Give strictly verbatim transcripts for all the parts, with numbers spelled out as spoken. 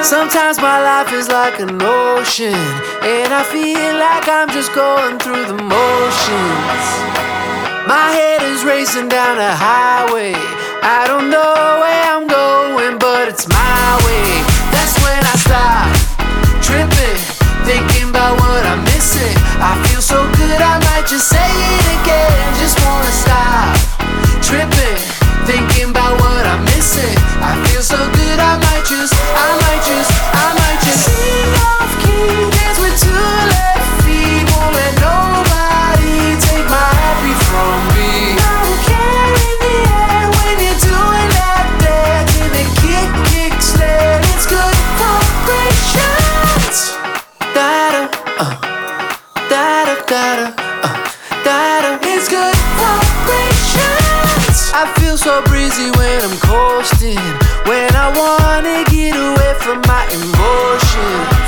Sometimes my life is like an ocean, and I feel like I'm just going through the motions. My head is racing down a highway. I don't know where I'm going, but it's my way. That's when I stop tripping, thinking about what I'm missing. I feel so good, I might just say it again. Just wanna stop tripping, thinking about what I'm missing. I feel so good, I might just, I might just, I might just sing off key, dance with two left feet. Won't let nobody take my happy from me. I don't care in the air when you're doing that dance. In the kick, kick, snare, it's good vibrations. Da-da, uh, da-da, da-da, uh, da-da, it's good vibrations. I feel so breezy when I'm coasting, when I wanna get away from my emotions.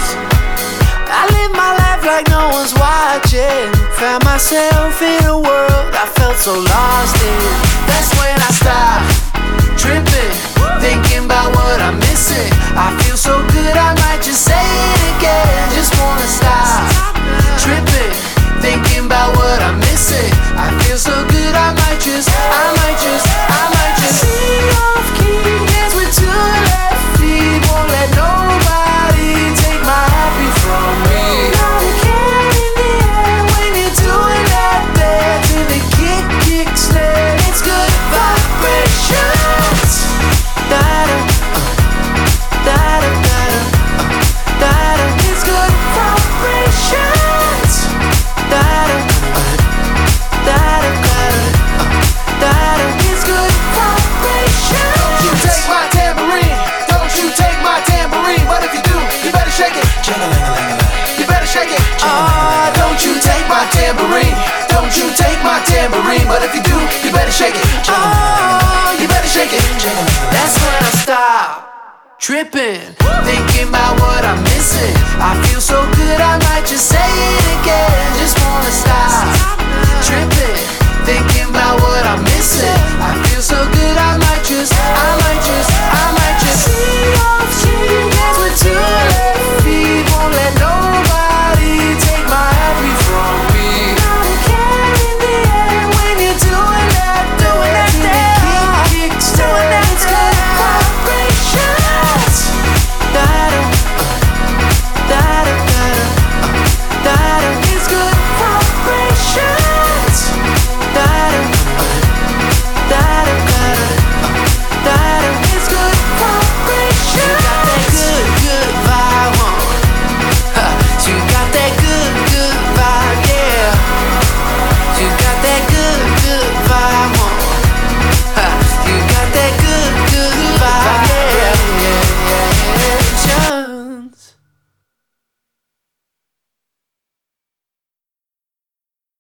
I live my life like no one's watching. Found myself in a world I felt so lost in. That's when I stop tripping, thinking about what I'm missing. I feel so good, I might just say it again. Just wanna stop tripping, thinking about what I'm missing. I feel so good, I might just, I might just, I might just sing off key, dance with two left feet. Won't let nobody take my happy from me. I don't care in the air when you're doing that dance. In the kick, kick, snare, it's good vibrations. Da-da, uh, da-da, da-da, uh, da-da, it's good vibrations. Da-da, uh, da-da, da-da, uh, da-da, it's good vibrations. Don't you take my tambourine, don't you take my tambourine. But if you do, you better shake it. You better shake it. Ah, don't you take my tambourine, don't you take my tambourine. But if you do, you better shake it. Oh, you better shake it. That's when I stop tripping, thinking about what I'm missing. I feel so good, I might just say it again. Just wanna stop tripping, thinking about what I'm missing. I feel so good, I might just, I might just, I might just